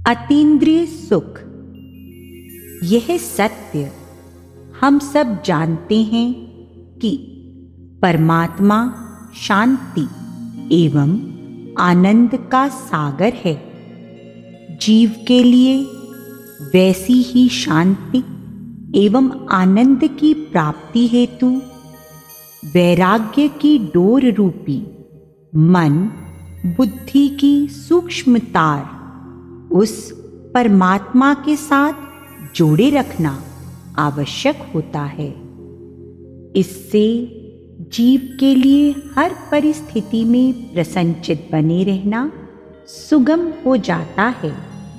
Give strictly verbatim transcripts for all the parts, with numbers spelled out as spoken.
अतीन्द्रिय सुख। यह सत्य हम सब जानते हैं कि परमात्मा शांति एवं आनंद का सागर है। जीव के लिए वैसी ही शांति एवं आनंद की प्राप्ति हेतु वैराग्य की डोर रूपी मन बुद्धि की सूक्ष्म तार उस परमात्मा के साथ जोड़े रखना आवश्यक होता है। इससे जीव के लिए हर परिस्थिति में प्रसन्नचित्त बने रहना सुगम हो जाता है।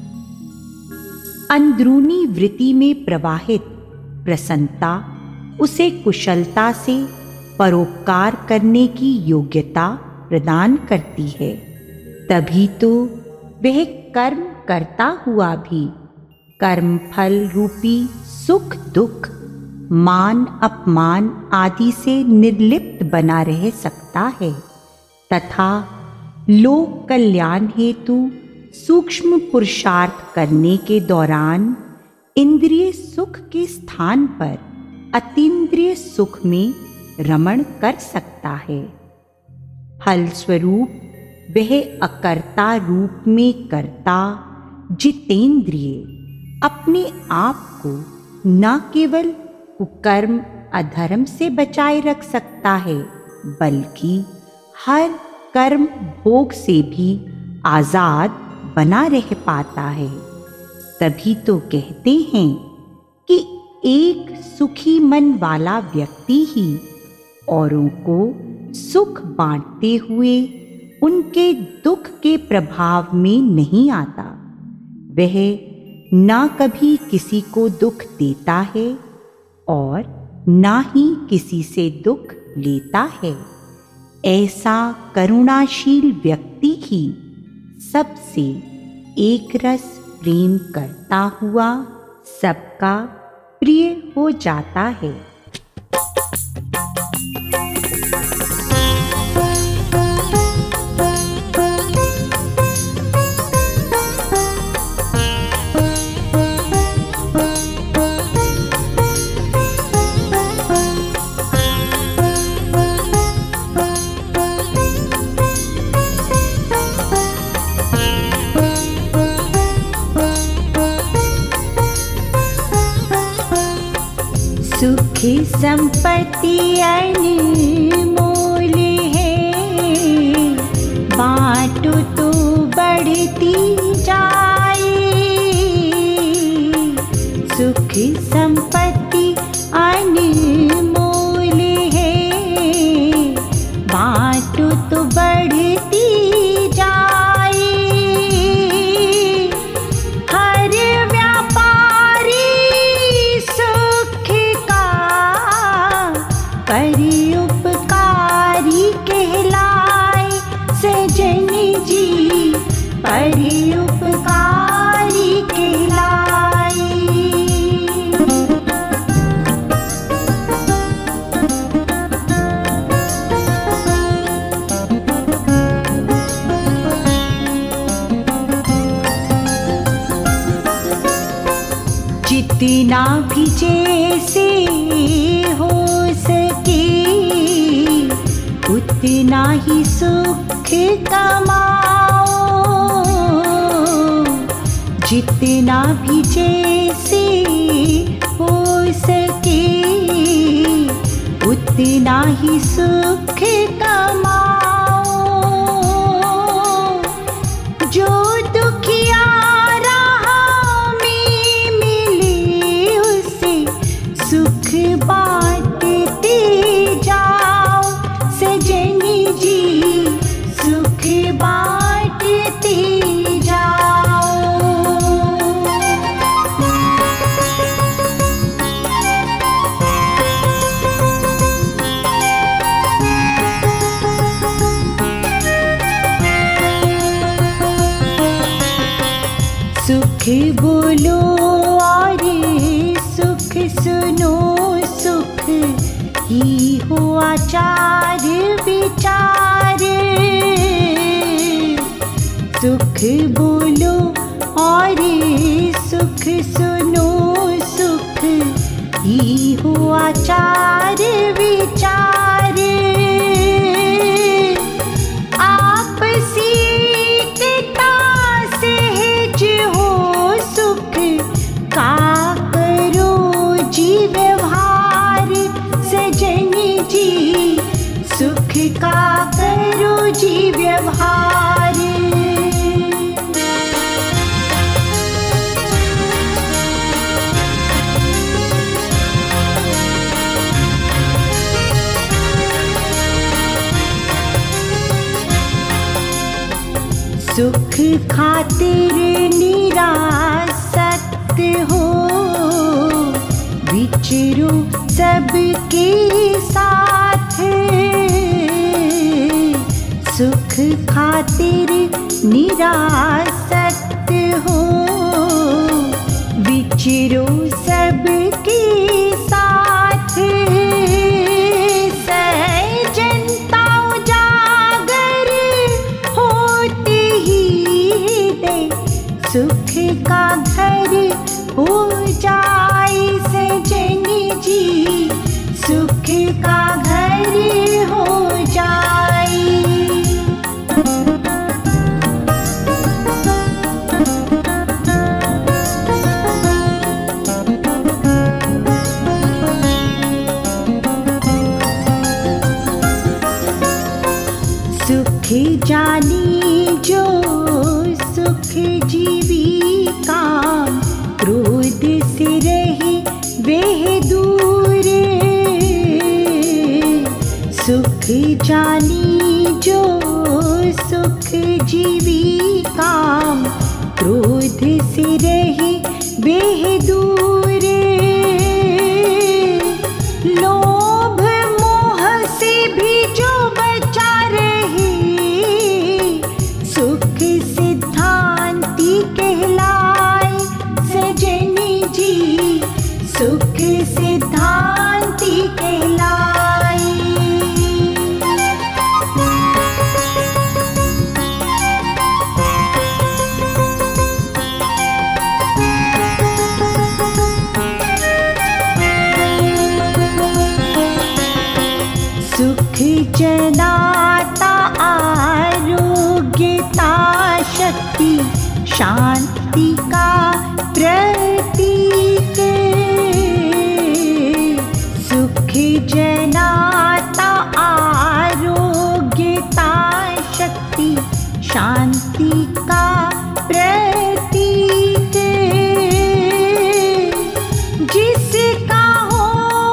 अंदरूनी वृत्ति में प्रवाहित प्रसन्नता उसे कुशलता से परोपकार करने की योग्यता प्रदान करती है। तभी तो वह कर्म करता हुआ भी कर्मफल रूपी सुख दुख मान अपमान आदि से निर्लिप्त बना रह सकता है तथा लोक कल्याण हेतु सूक्ष्म पुरुषार्थ करने के दौरान इंद्रिय सुख के स्थान पर अतीन्द्रिय सुख में रमण कर सकता है। फलस्वरूप वह अकर्ता रूप में कर्ता जितेंद्रिय अपने आप को न केवल कुकर्म अधर्म से बचाए रख सकता है बल्कि हर कर्म भोग से भी आजाद बना रह पाता है। तभी तो कहते हैं कि एक सुखी मन वाला व्यक्ति ही औरों को सुख बांटते हुए उनके दुख के प्रभाव में नहीं आता। वह ना कभी किसी को दुख देता है और ना ही किसी से दुख लेता है। ऐसा करुणाशील व्यक्ति ही सबसे एक रस प्रेम करता हुआ सबका प्रिय हो जाता है। सुख संपत्ति अनमोल है, बाँटो तो बढ़ती जाए। सुख संपत्ति अनमोल है, बाँटो तो बढ़ती जाए। हर व्यापारी सुख परि उपकारी कहलाए। सजन जी परि उपकारी कहलाए। जितना भी जैसे हो सके उतना ही सुख कमाओ। जितना भी जैसे हो सके उतना ही सुख कमाओ। जो दुखिया राह में मिले उसे सुख बांटते जाओ। सजन जी सुख बांटते जाओ। सुख बोलो और सुख सुनो, सुख ही हो आचार विचार। सुख बोलो और सुख सुनो सुख ही हो आचार विचार। आपसी एकता सहज हो सुख का करो जी व्यवहार। सजन जी सुख का करो जी व्यवहार। सुख खातिर निरासक्त हो विचरो सबके साथ। सुख खातिर निरासक्त हो विचरो सबके साथ। सजनता उजागर होते ही हृदय सुख का घर हो जाए। सजन जी सुख का घर हो जाए। सुख जानी जो सुख जीविका क्रोध से रहे वह दूर। सुख जानी जो सुख जीविका क्रोध से रहे वह दूर। लोभ मोह से भी जो बचा रहे सुख सिद्धांति कहलाए। सजन जी सुख सिद्धांति कहलाए। सुख जनाता आरोग्यता शक्ति शांति का प्रतीक। सुख जनाता आरोग्यता शक्ति शांति का प्रतीक। जिसका हो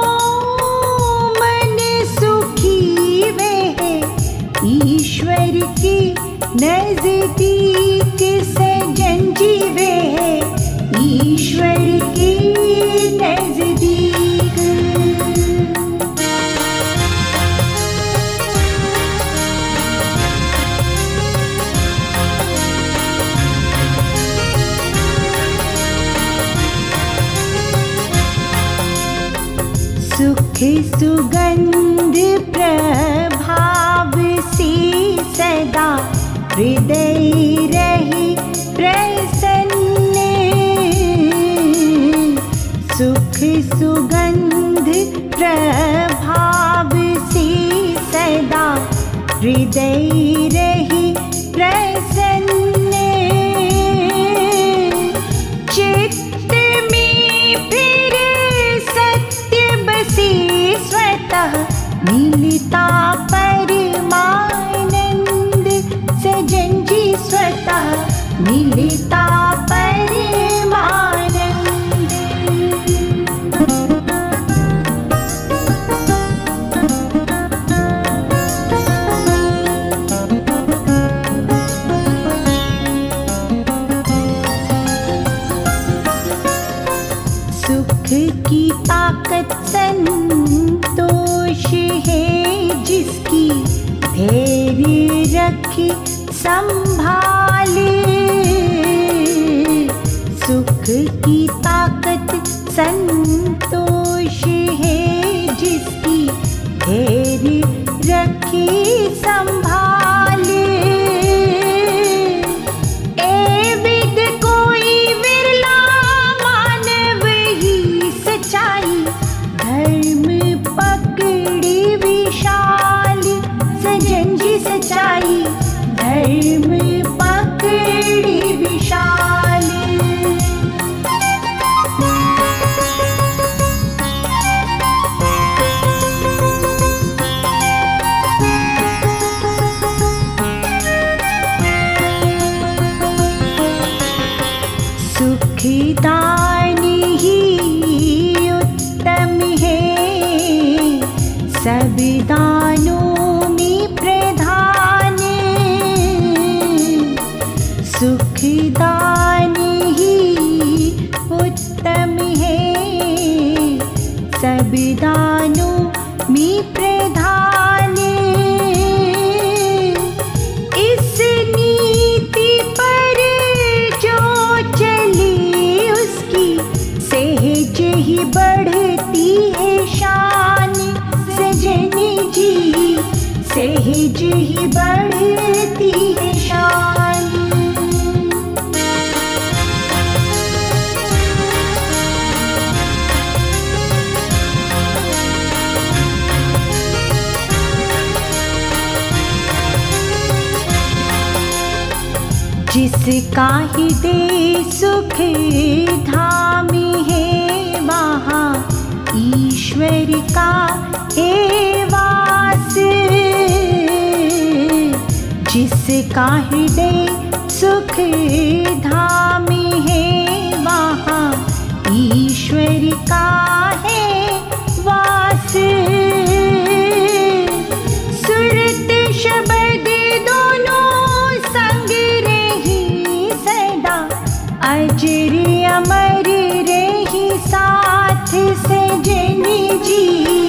मन सुखी वह ईश्वर के नजदीक। सजन जी वह ईश्वर के नजदीक। सुख सुगंध प्रभाव से सदा हृदय रहे प्रसन्न। सुख सुगंध प्रभाव से सदा हृदय रहे प्रसन्न। चित्त में फिर सत्य बसे स्वतः मिलता परमानंद। सजन जी स्वतः मिलता परमानंद। सुख की ताकत संतोष है जिसकी धैर्य रखे संभाले। सुख की ताकत संतोष है जिसकी धैर्य रखे संभाले। ए विद को दान ही उत्तम है, सब दानों में प्रधान। सुख दान ही उत्तम है, सब दानों में प्रधान। इस नीति पर जो चले उसकी सहज ही बढ़ती है शान। सजनी जी सहज ही बढ़ती है शान। जिसका हृदय सुख धाम है, वहाँ ईश्वर का है वास। जिसका हृदय सुख धाम है, वहाँ ईश्वर का है वास। सुरत शब्द दोनों संग रही सदा, अजर अमर रही साथ। सजनी जी